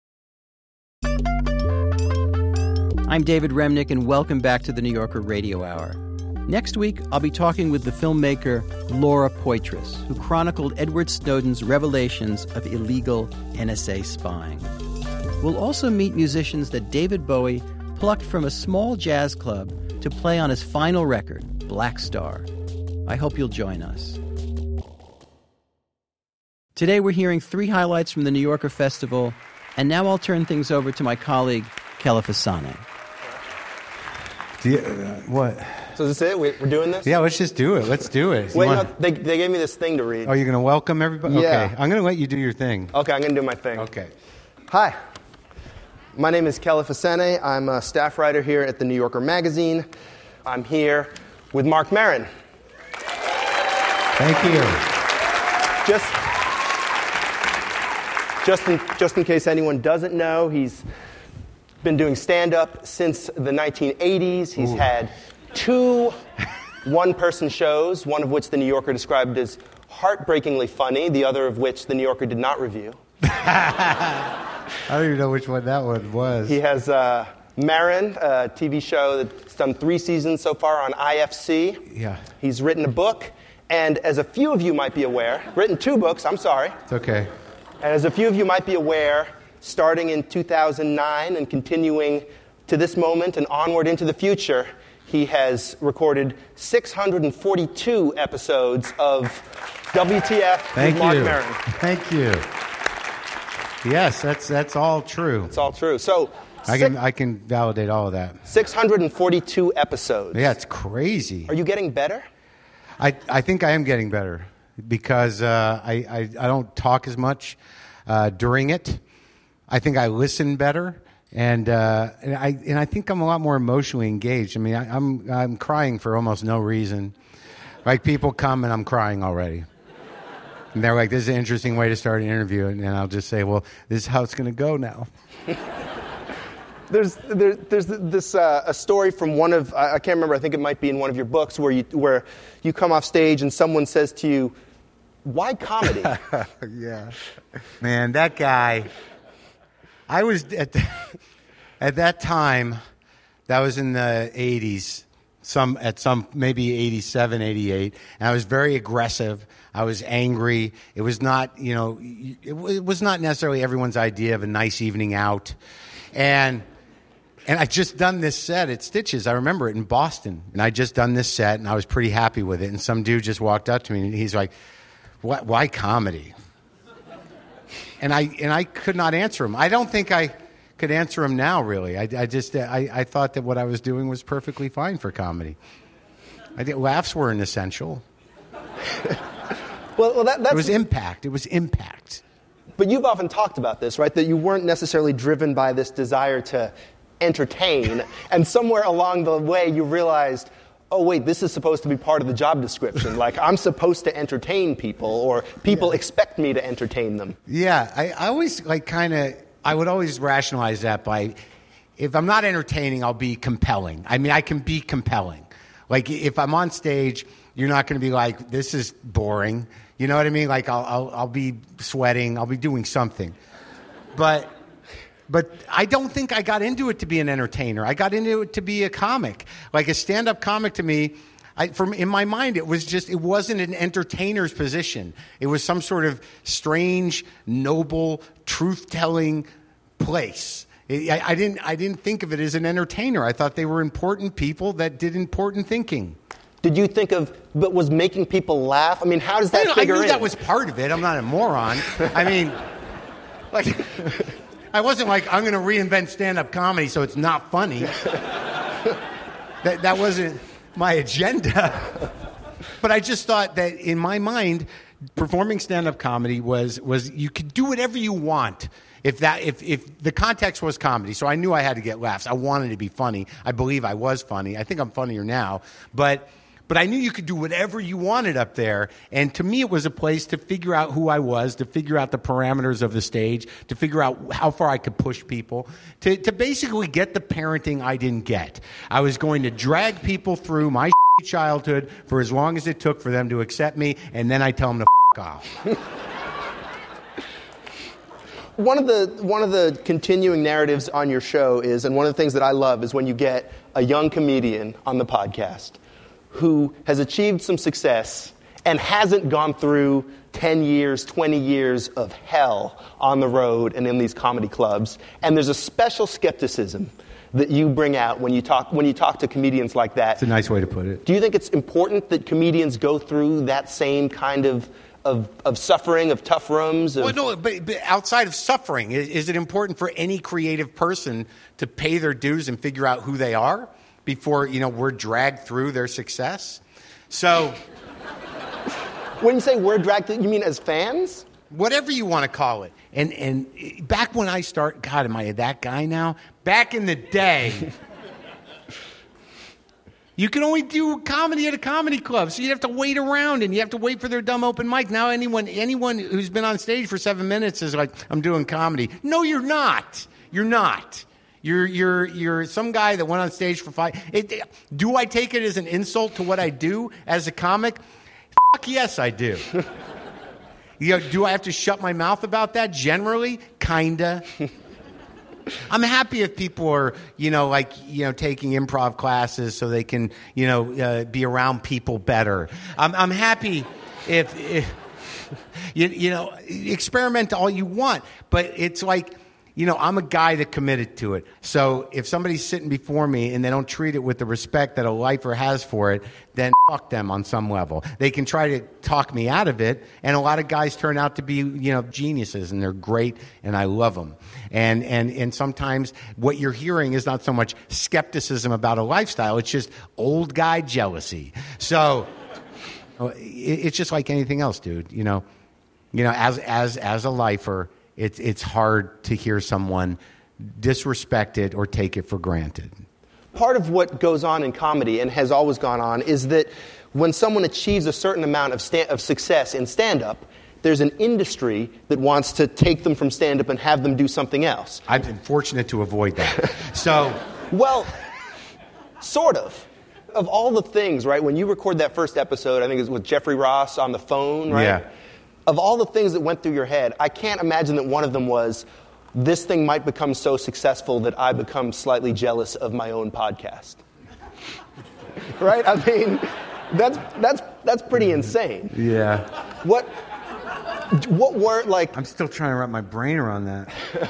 I'm David Remnick, and welcome back to the New Yorker Radio Hour. Next week, I'll be talking with the filmmaker Laura Poitras, who chronicled Edward Snowden's revelations of illegal NSA spying. We'll also meet musicians that David Bowie plucked from a small jazz club to play on his final record, Black Star. I hope you'll join us. Today we're hearing 3 highlights from the New Yorker Festival, and now I'll turn things over to my colleague, Kelefa Sanneh. What? So is this it? We're doing this? Yeah, let's just do it. Let's do it. Wait, no, they gave me this thing to read. Oh, you're going to welcome everybody? Yeah. Okay, I'm going to let you do your thing. Okay, I'm going to do my thing. Okay. Hi. My name is Kelefa Sanneh. I'm a staff writer here at the New Yorker magazine. I'm here with Marc Maron. Thank you. Just in case anyone doesn't know, he's been doing stand-up since the 1980s. He's had 2 one-person shows, one of which the New Yorker described as heartbreakingly funny, the other of which the New Yorker did not review. I don't even know which one that one was. He has Maron, a TV show that's done 3 seasons so far on IFC. Yeah. He's written a book, and as a few of you might be aware, written 2 books, I'm sorry. It's okay. And as a few of you might be aware, starting in 2009 and continuing to this moment and onward into the future, he has recorded 642 episodes of WTF with Marc Maron. Thank you. Yes, that's all true. It's all true. So I can validate all of that. 642 episodes. Yeah, it's crazy. Are you getting better? I think I am getting better because I don't talk as much during it. I think I listen better, and I think I'm a lot more emotionally engaged. I mean, I'm crying for almost no reason. Like, people come and I'm crying already. And they're like, this is an interesting way to start an interview. And I'll just say, well, this is how it's going to go now. There's this a story from one of, I can't remember, I think it might be in one of your books, where you come off stage and someone says to you, why comedy? Yeah. Man, that guy, I was, at that time, that was in the 80s. Maybe 87, 88, and I was very aggressive. I was angry. It was not, it was not necessarily everyone's idea of a nice evening out. And I just done this set at Stitches. I remember it in Boston. And I just done this set, and I was pretty happy with it. And some dude just walked up to me, and he's like, why comedy? And I could not answer him. I don't think I could answer him now, really. I thought that what I was doing was perfectly fine for comedy. Laughs were an essential. Well, that's... It was impact. It was impact. But you've often talked about this, right? That you weren't necessarily driven by this desire to entertain, and somewhere along the way you realized, oh, wait, this is supposed to be part of the job description. Like, I'm supposed to entertain people, or people expect me to entertain them. Yeah, I always, I would always rationalize that by, if I'm not entertaining, I'll be compelling. I mean, I can be compelling. Like, if I'm on stage, you're not going to be like, this is boring. You know what I mean? Like, I'll be sweating. I'll be doing something. But I don't think I got into it to be an entertainer. I got into it to be a comic. Like, a stand-up comic to me, in my mind, it wasn't an entertainer's position. It was some sort of strange, noble, truth-telling place. I didn't think of it as an entertainer. I thought they were important people that did important thinking. Did you think but was making people laugh? I mean, how does that figure in? I knew that was part of it. I'm not a moron. I mean, like, I wasn't like, I'm going to reinvent stand-up comedy so it's not funny. That wasn't my agenda. But I just thought that in my mind, performing stand-up comedy was you could do whatever you want if the context was comedy. So I knew I had to get laughs. I wanted to be funny. I believe I was funny. I think I'm funnier now. But I knew you could do whatever you wanted up there. And to me, it was a place to figure out who I was, to figure out the parameters of the stage, to figure out how far I could push people, to basically get the parenting I didn't get. I was going to drag people through my childhood for as long as it took for them to accept me, and then I tell them to off. One of the continuing narratives on your show is, and one of the things that I love, is when you get a young comedian on the podcast who has achieved some success and hasn't gone through 10 years, 20 years of hell on the road and in these comedy clubs. And there's a special skepticism that you bring out when you talk to comedians like that. It's a nice way to put it. Do you think it's important that comedians go through that same kind of suffering, of tough rooms? Well, no, but outside of suffering, is it important for any creative person to pay their dues and figure out who they are before, we're dragged through their success? So, when you say we're dragged through, you mean as fans? Whatever you want to call it. And back when I started, God, am I that guy now? Back in the day, you can only do comedy at a comedy club, so you have to wait around and you have to wait for their dumb open mic. Now anyone who's been on stage for 7 minutes is like, I'm doing comedy. No, you're not. You're not. You're some guy that went on stage for 5. Do I take it as an insult to what I do as a comic? Fuck yes, I do. Do I have to shut my mouth about that? Generally, kinda. I'm happy if people are, taking improv classes so they can, be around people better. I'm happy if experiment all you want, but it's like, I'm a guy that committed to it. So if somebody's sitting before me and they don't treat it with the respect that a lifer has for it, then fuck them on some level. They can try to talk me out of it, and a lot of guys turn out to be, geniuses, and they're great, and I love them. And sometimes what you're hearing is not so much skepticism about a lifestyle, it's just old guy jealousy. So it's just like anything else, dude. As a lifer, it's hard to hear someone disrespect it or take it for granted. Part of what goes on in comedy, and has always gone on, is that when someone achieves a certain amount of success in stand-up, there's an industry that wants to take them from stand-up and have them do something else. I've been fortunate to avoid that. So, well, sort of. Of all the things, right, when you record that first episode, I think it was with Jeffrey Ross on the phone, right? Yeah. Of all the things that went through your head, I can't imagine that one of them was, this thing might become so successful that I become slightly jealous of my own podcast. Right? I mean, that's pretty insane. Yeah. What were, like... I'm still trying to wrap my brain around that.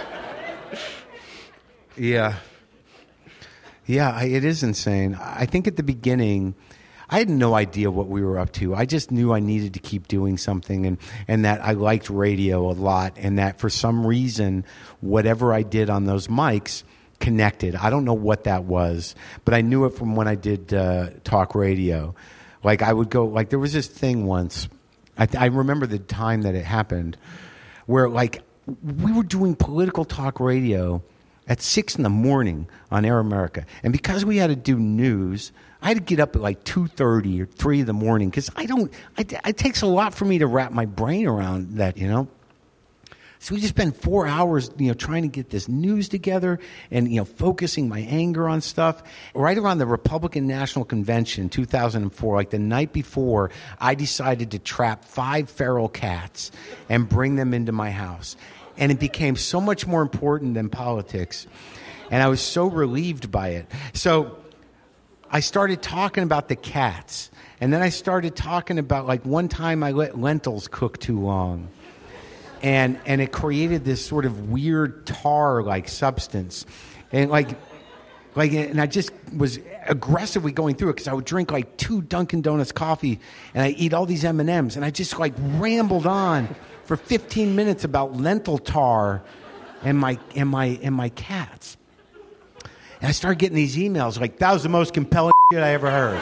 Yeah. Yeah, it is insane. I think at the beginning, I had no idea what we were up to. I just knew I needed to keep doing something, and that I liked radio a lot, and that for some reason, whatever I did on those mics connected. I don't know what that was, but I knew it from when I did talk radio. Like I would go, like there was this thing once, I remember the time that it happened, where like we were doing political talk radio at 6 a.m. on Air America. And because we had to do news, I had to get up at like 2:30 or 3 in the morning because it takes a lot for me to wrap my brain around that, So we just spent 4 hours, trying to get this news together and, focusing my anger on stuff. Right around the Republican National Convention in 2004, like the night before, I decided to trap 5 feral cats and bring them into my house. And it became so much more important than politics. And I was so relieved by it. So I started talking about the cats. And then I started talking about, like, one time I let lentils cook too long. And it created this sort of weird tar-like substance. And, and I just was aggressively going through it because I would drink, like, 2 Dunkin' Donuts coffee. And I eat all these M&Ms. And I just, like, rambled on for 15 minutes about lentil tar and my cats. And I started getting these emails like, that was the most compelling shit I ever heard.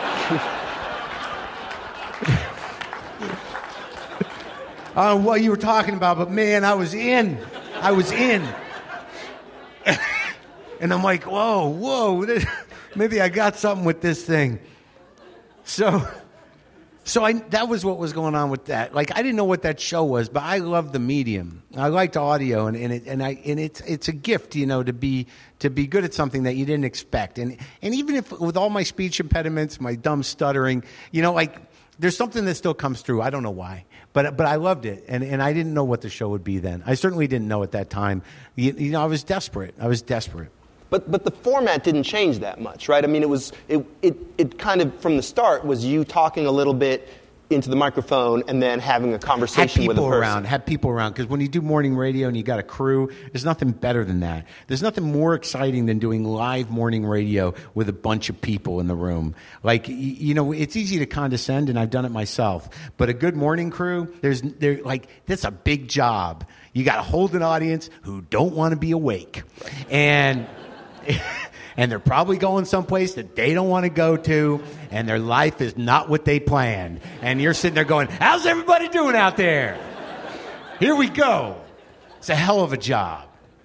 I don't know what you were talking about, but man, I was in. And I'm like, whoa, maybe I got something with this thing. So that was what was going on with that. Like, I didn't know what that show was, but I loved the medium. I liked audio, and it's a gift, to be good at something that you didn't expect. And even if with all my speech impediments, my dumb stuttering, there's something that still comes through. I don't know why, but I loved it, and I didn't know what the show would be then. I certainly didn't know at that time. I was desperate. But the format didn't change that much, right? I mean, it kind of from the start was you talking a little bit into the microphone and then having a conversation with a person. Have people around, because when you do morning radio and you got a crew, there's nothing better than that. There's nothing more exciting than doing live morning radio with a bunch of people in the room. Like, it's easy to condescend, and I've done it myself. But a good morning crew, that's a big job. You got to hold an audience who don't want to be awake, and they're probably going someplace that they don't want to go to, and their life is not what they planned. And you're sitting there going, how's everybody doing out there? Here we go. It's a hell of a job.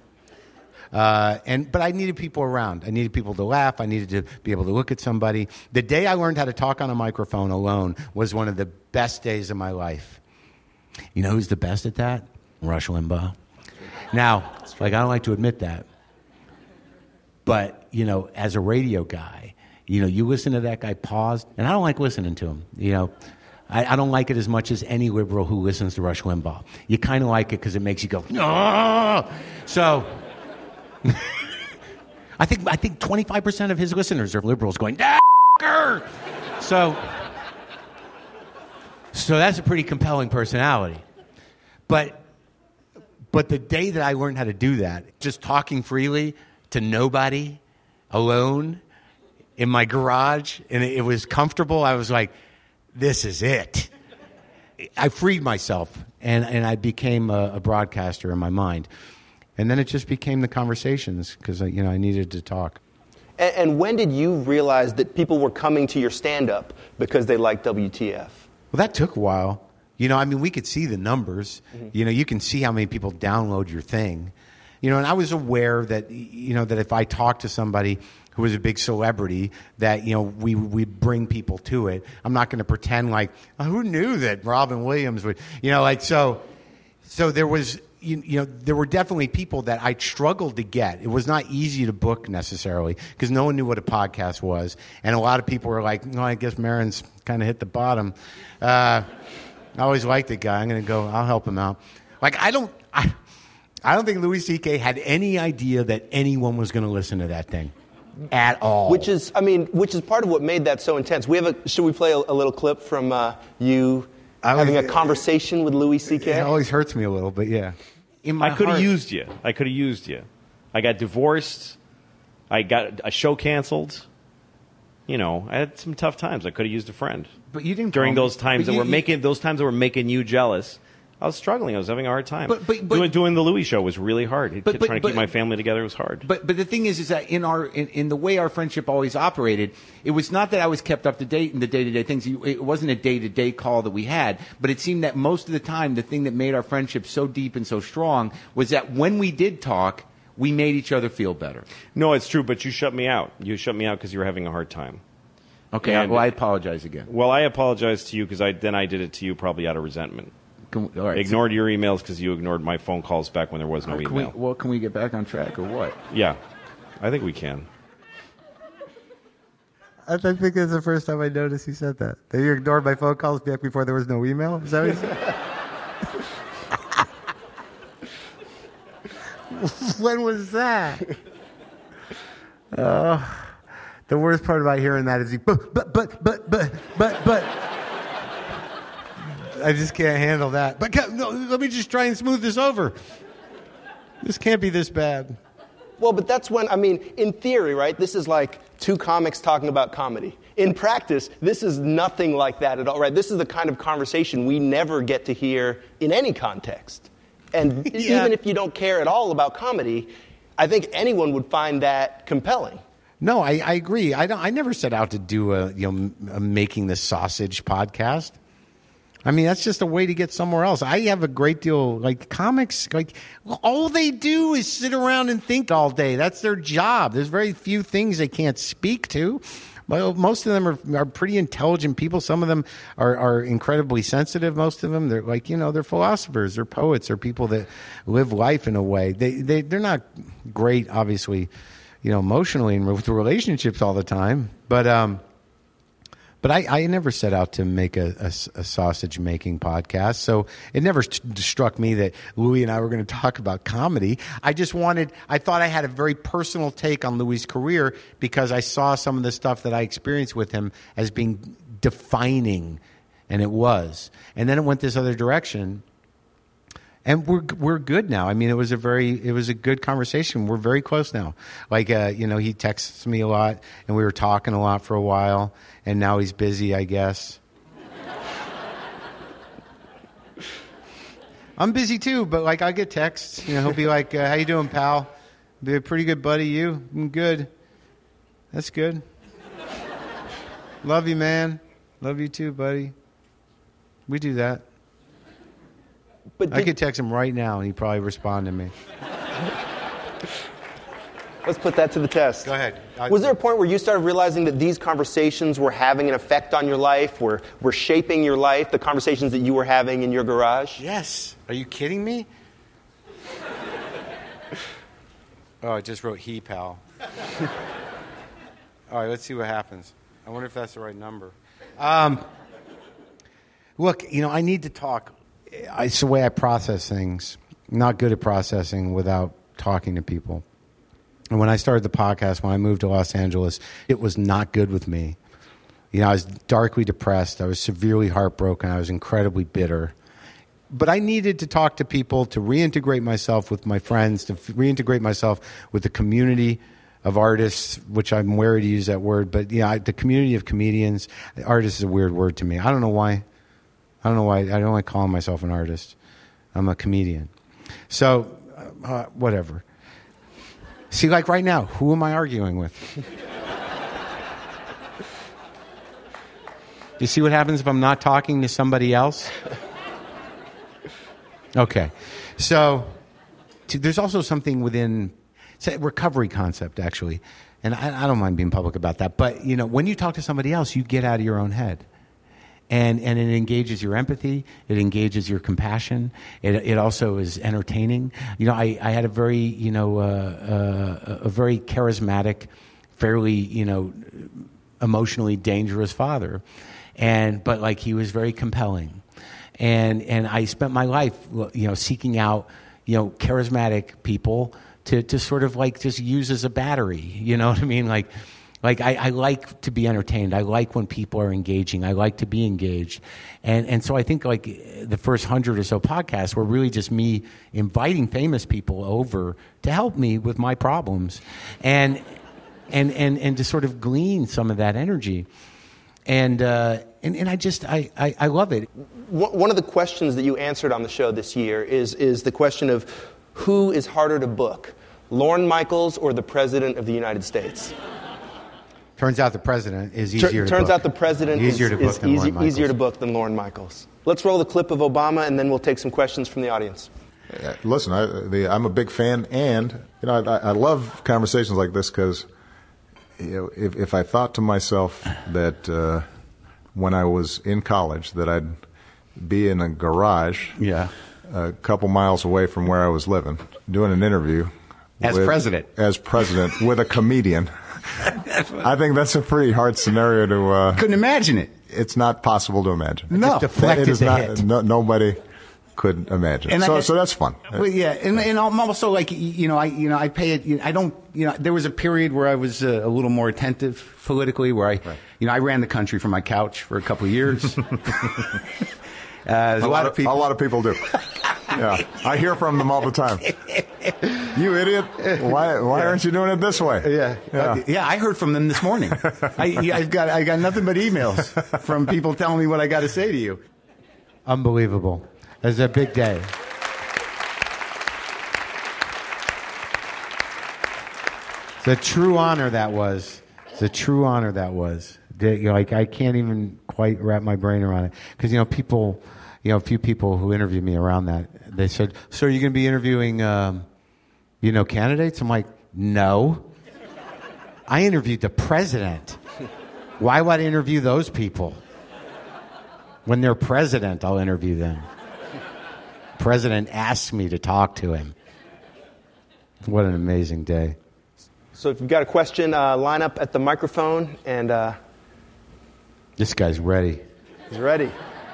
But I needed people around. I needed people to laugh. I needed to be able to look at somebody. The day I learned how to talk on a microphone alone was one of the best days of my life. You know who's the best at that? Rush Limbaugh. Now, I don't like to admit that. But, as a radio guy, you listen to that guy pause, and I don't like listening to him. I don't like it as much as any liberal who listens to Rush Limbaugh. You kind of like it because it makes you go, no. So I think 25% of his listeners are liberals going, So that's a pretty compelling personality. But But the day that I learned how to do that, just talking freely to nobody, alone, in my garage, and it was comfortable, I was like, this is it. I freed myself, and I became a broadcaster in my mind. And then it just became the conversations because I needed to talk. And when did you realize that people were coming to your stand-up because they liked WTF? Well, that took a while. We could see the numbers. Mm-hmm. You can see how many people download your thing. And I was aware that, that if I talked to somebody who was a big celebrity, that, we bring people to it. I'm not going to pretend like, who knew that Robin Williams would, so there was, there were definitely people that I struggled to get. It was not easy to book necessarily because no one knew what a podcast was. And a lot of people were like, I guess Maron's kind of hit the bottom. I always liked the guy. I'm going to go, I'll help him out. I don't think Louis C.K. had any idea that anyone was going to listen to that thing at all. Which is part of what made that so intense. Should we play a little clip from you having a conversation with Louis C.K.? It always hurts me a little, but yeah. I could have used you. I got divorced. I got a show canceled. I had some tough times. I could have used a friend. But you didn't. During those times that were making you jealous. I was struggling. I was having a hard time. But doing the Louis show was really hard. Trying to keep my family together was hard. But the thing is that in the way our friendship always operated, it was not that I was kept up to date in the day-to-day things. It wasn't a day-to-day call that we had. But it seemed that most of the time, the thing that made our friendship so deep and so strong was that when we did talk, we made each other feel better. No, it's true. But you shut me out. You shut me out because you were having a hard time. Okay. I apologize again. Well, I apologize to you because I did it to you probably out of resentment. Ignored your emails because you ignored my phone calls back when there was no email. Can we get back on track or what? Yeah, I think we can. I think that's the first time I noticed you said that. That you ignored my phone calls back before there was no email? Is that what you said? When was that? The worst part about hearing that is but. I just can't handle that. But no, let me just try and smooth this over. This can't be this bad. Well, but that's when, in theory, right, this is like two comics talking about comedy. In practice, this is nothing like that at all, right? This is the kind of conversation we never get to hear in any context. And even if you don't care at all about comedy, I think anyone would find that compelling. No, I agree. I never set out to do a Making the Sausage podcast. That's just a way to get somewhere else. I have a great deal, comics, all they do is sit around and think all day. That's their job. There's very few things they can't speak to. Well, most of them are pretty intelligent people. Some of them are incredibly sensitive. Most of them, they're they're philosophers, they're poets, they're people that live life in a way. They're not great, obviously, emotionally and with relationships all the time. But I never set out to make a sausage-making podcast, so it never struck me that Louis and I were going to talk about comedy. I thought I had a very personal take on Louis' career because I saw some of the stuff that I experienced with him as being defining, and it was. And then it went this other direction, and we're good now. It was a good conversation. We're very close now. He texts me a lot, and we were talking a lot for a while. And now he's busy, I guess. I'm busy too, but I get texts. He'll be like, "How you doing, pal?" Be a pretty good buddy. You? I'm good. That's good. Love you, man. Love you too, buddy. We do that. But I could text him right now, and he'd probably respond to me. Let's put that to the test. Go ahead. Was there a point where you started realizing that these conversations were having an effect on your life, were shaping your life, the conversations that you were having in your garage? Yes. Are you kidding me? Oh, I just wrote he, pal. All right, let's see what happens. I wonder if that's the right number. Look, I need to talk. It's the way I process things. I'm not good at processing without talking to people. And when I started the podcast, when I moved to Los Angeles, it was not good with me. I was darkly depressed. I was severely heartbroken. I was incredibly bitter. But I needed to talk to people to reintegrate myself with my friends, to reintegrate myself with the community of artists, which I'm wary to use that word, but the community of comedians. Artist is a weird word to me. I don't know why. I don't like calling myself an artist. I'm a comedian. So, whatever. See, like right now, who am I arguing with? You see what happens if I'm not talking to somebody else? Okay. So there's also something within, it's a recovery concept, actually. And I don't mind being public about that. But, when you talk to somebody else, you get out of your own head. And it engages your empathy. It engages your compassion. It also is entertaining. I had a very, a very charismatic, fairly, emotionally dangerous father. But he was very compelling. And I spent my life, seeking out, charismatic people to sort of just use as a battery. You know what I mean? I like to be entertained. I like when people are engaging. I like to be engaged. And so I think the first 100 or so podcasts were really just me inviting famous people over to help me with my problems and to sort of glean some of that energy. And I love it. One of the questions that you answered on the show this year is the question of who is harder to book, Lorne Michaels or the President of the United States? Turns out the President is easier to book. Turns out the President is easier to book than Lorne Michaels. Let's roll the clip of Obama, and then we'll take some questions from the audience. Listen, I'm a big fan, and I love conversations like this because if I thought to myself that when I was in college that I'd be in a garage a couple miles away from where I was living doing an interview as president with a comedian, I think that's a pretty hard scenario to couldn't imagine it. It's not possible to imagine. No, it is not. Nobody could imagine. And so that's fun. Well, yeah, and I'm also I pay it. I don't. There was a period where I was a little more attentive politically, where I ran the country from my couch for a couple of years. A lot of people do. Yeah, I hear from them all the time. You idiot! Why aren't you doing it this way? Yeah. I heard from them this morning. I got nothing but emails from people telling me what I got to say to you. Unbelievable. It's a big day. It's a true honor that was. I can't even quite wrap my brain around it because people, a few people who interviewed me around that, they said, "So are you going to be interviewing, candidates?" I'm like, "No, I interviewed the president. Why would I interview those people? When they're president, I'll interview them." President asked me to talk to him. What an amazing day. So if you've got a question, line up at the microphone and... This guy's ready. He's ready.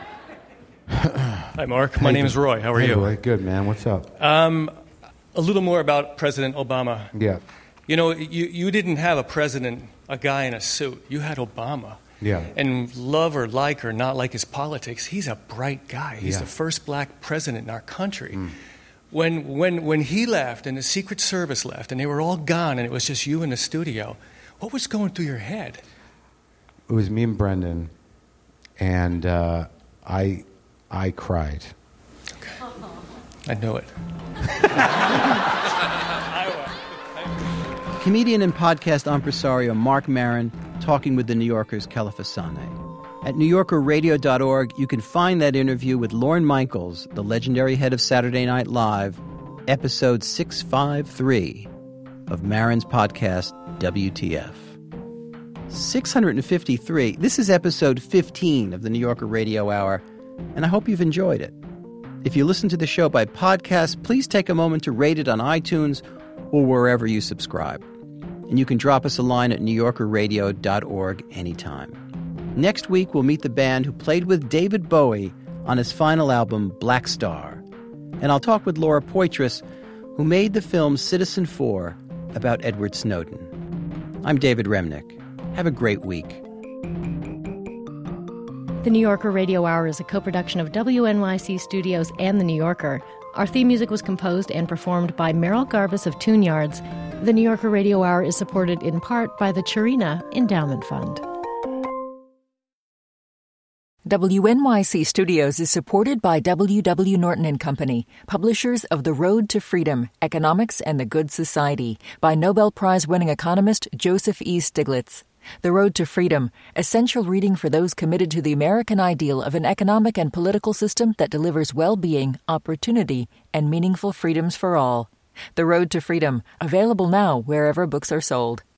Hi, Mark. My name is Roy. How are you? Roy. Good, man. What's up? A little more about President Obama. Yeah. You didn't have a president, a guy in a suit. You had Obama. Yeah. And love or like or not like his politics, he's a bright guy. He's the first black president in our country. Mm. When he left and the Secret Service left and they were all gone and it was just you in the studio, what was going through your head? It was me and Brendan, and I cried. Okay. I know it. Comedian and podcast impresario Marc Maron talking with The New Yorker's Kelefa Sanneh. At NewYorkerRadio.org, you can find that interview with Lorne Michaels, the legendary head of Saturday Night Live, episode 653 of Maron's podcast, WTF. 653. This is episode 15 of the New Yorker Radio Hour, and I hope you've enjoyed it. If you listen to the show by podcast, please take a moment to rate it on iTunes or wherever you subscribe. And you can drop us a line at NewYorkerRadio.org anytime. Next week, we'll meet the band who played with David Bowie on his final album, Black Star. And I'll talk with Laura Poitras, who made the film Citizenfour about Edward Snowden. I'm David Remnick. Have a great week. The New Yorker Radio Hour is a co-production of WNYC Studios and The New Yorker. Our theme music was composed and performed by Merrill Garbus of Tune Yards. The New Yorker Radio Hour is supported in part by the Chirina Endowment Fund. WNYC Studios is supported by W.W. Norton and Company, publishers of The Road to Freedom, Economics and the Good Society, by Nobel Prize-winning economist Joseph E. Stiglitz. The Road to Freedom, essential reading for those committed to the American ideal of an economic and political system that delivers well-being, opportunity, and meaningful freedoms for all. The Road to Freedom, available now wherever books are sold.